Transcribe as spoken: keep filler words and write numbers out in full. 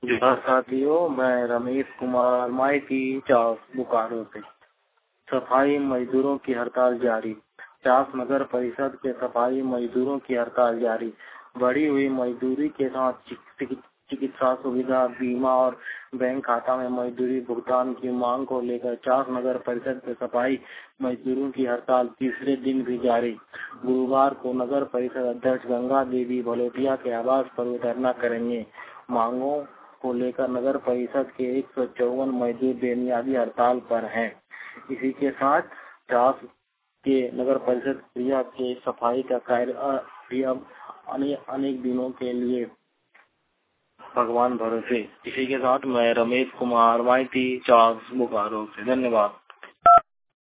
जोहार साथियों, मैं रमेश कुमार माइती चास बोकारो से। सफाई मजदूरों की हड़ताल जारी। चास नगर परिषद के सफाई मजदूरों की हड़ताल जारी। बढ़ी हुई मजदूरी के साथ चिकित्सा सुविधा, बीमा और बैंक खाता में मजदूरी भुगतान की मांग को लेकर चास नगर परिषद के सफाई मजदूरों की हड़ताल तीसरे दिन भी जारी। गुरुवार को नगर परिषद अध्यक्ष गंगा देवी भलोटिया के आवास पर धरना करेंगे। मांगों को लेकर नगर परिषद के एक सौ चौवन मजदूर बेनियादी हड़ताल पर हैं। इसी के साथ चास के नगर परिषद क्रिया के सफाई का कार्य अब अनेक दिनों के लिए भगवान भरोसे। इसी के साथ मैं रमेश कुमार माइती चास बोकारो से। धन्यवाद।